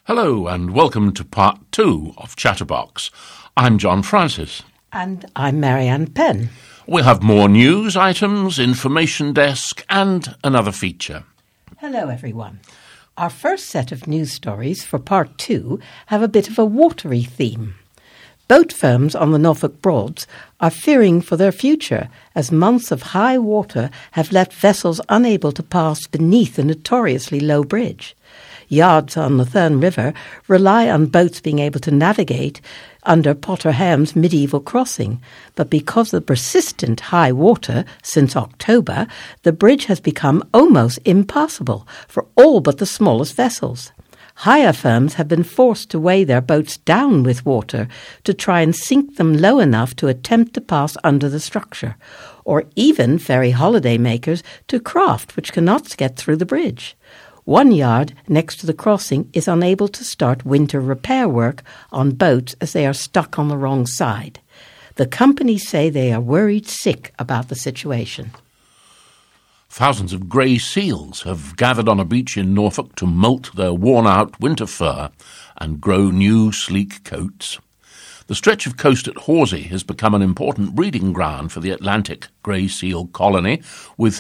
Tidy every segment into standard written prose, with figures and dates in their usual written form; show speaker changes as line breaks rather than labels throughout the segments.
Hello and welcome to part 2 of Chatterbox. I'm John Francis.
And I'm Marianne Penn.
We'll have more news items, information desk and another feature.
Hello everyone. Our first set of news stories for part 2 have a bit of a watery theme. Boat firms on the Norfolk Broads are fearing for their future as months of high water have left vessels unable to pass beneath the notoriously low bridge. Yards on the Thurne River rely on boats being able to navigate under Potterham's medieval crossing, but because of the persistent high water since October, the bridge has become almost impassable for all but the smallest vessels. Hire firms have been forced to weigh their boats down with water to try and sink them low enough to attempt to pass under the structure, or even ferry holiday makers to craft which cannot get through the bridge. One yard next to the crossing is unable to start winter repair work on boats as they are stuck on the wrong side. The companies say they are worried sick about the situation.
Thousands of grey seals have gathered on a beach in Norfolk to moult their worn-out winter fur and grow new sleek coats. The stretch of coast at Horsey has become an important breeding ground for the Atlantic grey seal colony, with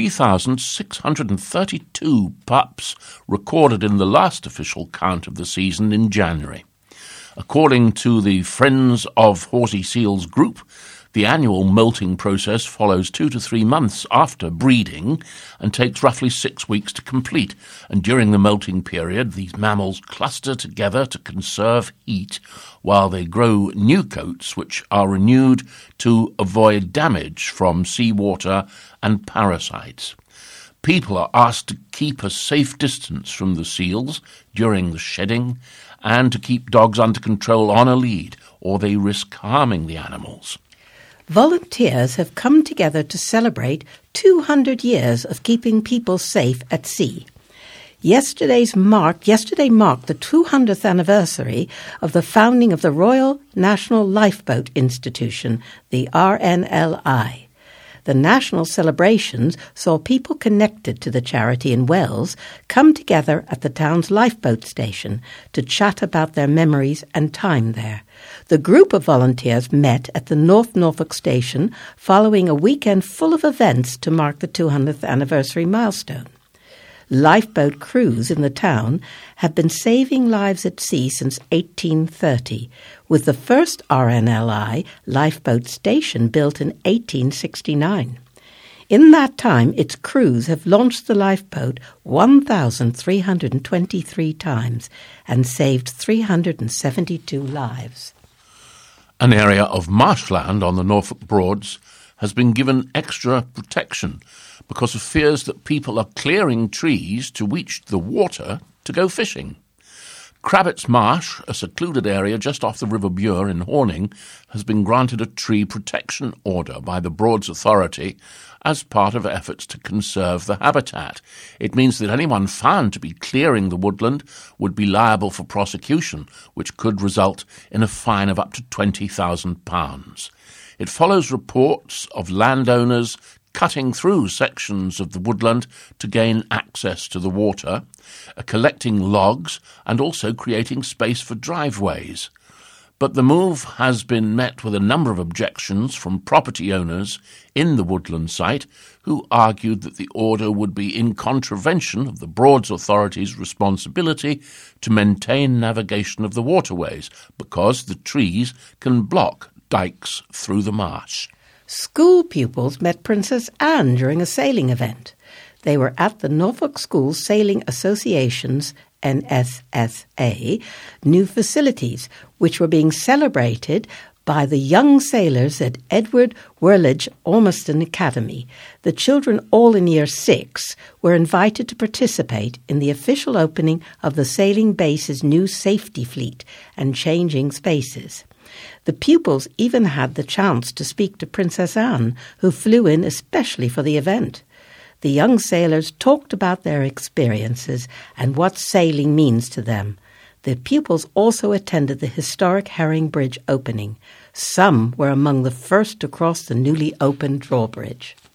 3,632 pups recorded in the last official count of the season in January. According to the Friends of Horsey Seals group, the annual molting process follows 2 to 3 months after breeding and takes roughly 6 weeks to complete. And during the molting period, these mammals cluster together to conserve heat while they grow new coats which are renewed to avoid damage from seawater and parasites. People are asked to keep a safe distance from the seals during the shedding and to keep dogs under control on a lead, or they risk harming the animals.
Volunteers have come together to celebrate 200 years of keeping people safe at sea. Yesterday marked the 200th anniversary of the founding of the Royal National Lifeboat Institution, the RNLI. The national celebrations saw people connected to the charity in Wells come together at the town's lifeboat station to chat about their memories and time there. The group of volunteers met at the North Norfolk station following a weekend full of events to mark the 200th anniversary milestone. Lifeboat crews in the town have been saving lives at sea since 1830, with the first RNLI lifeboat station built in 1869. In that time, its crews have launched the lifeboat 1,323 times and saved 372 lives.
An area of marshland on the Norfolk Broads has been given extra protection because of fears that people are clearing trees to reach the water to go fishing. Crabbitts Marsh, a secluded area just off the River Bure in Horning, has been granted a tree protection order by the Broads Authority as part of efforts to conserve the habitat. It means that anyone found to be clearing the woodland would be liable for prosecution, which could result in a fine of up to £20,000. It follows reports of landowners cutting through sections of the woodland to gain access to the water, collecting logs, and also creating space for driveways. But the move has been met with a number of objections from property owners in the woodland site who argued that the order would be in contravention of the Broads Authority's responsibility to maintain navigation of the waterways because the trees can block dikes through the marsh.
School pupils met Princess Anne during a sailing event. They were at the Norfolk School Sailing Association's NSSA new facilities, which were being celebrated by the young sailors at Edward Whirlidge Ormiston Academy. The children, all in Year 6, were invited to participate in the official opening of the sailing base's new safety fleet and changing spaces. The pupils even had the chance to speak to Princess Anne, who flew in especially for the event. The young sailors talked about their experiences and what sailing means to them. The pupils also attended the historic Herring Bridge opening. Some were among the first to cross the newly opened drawbridge.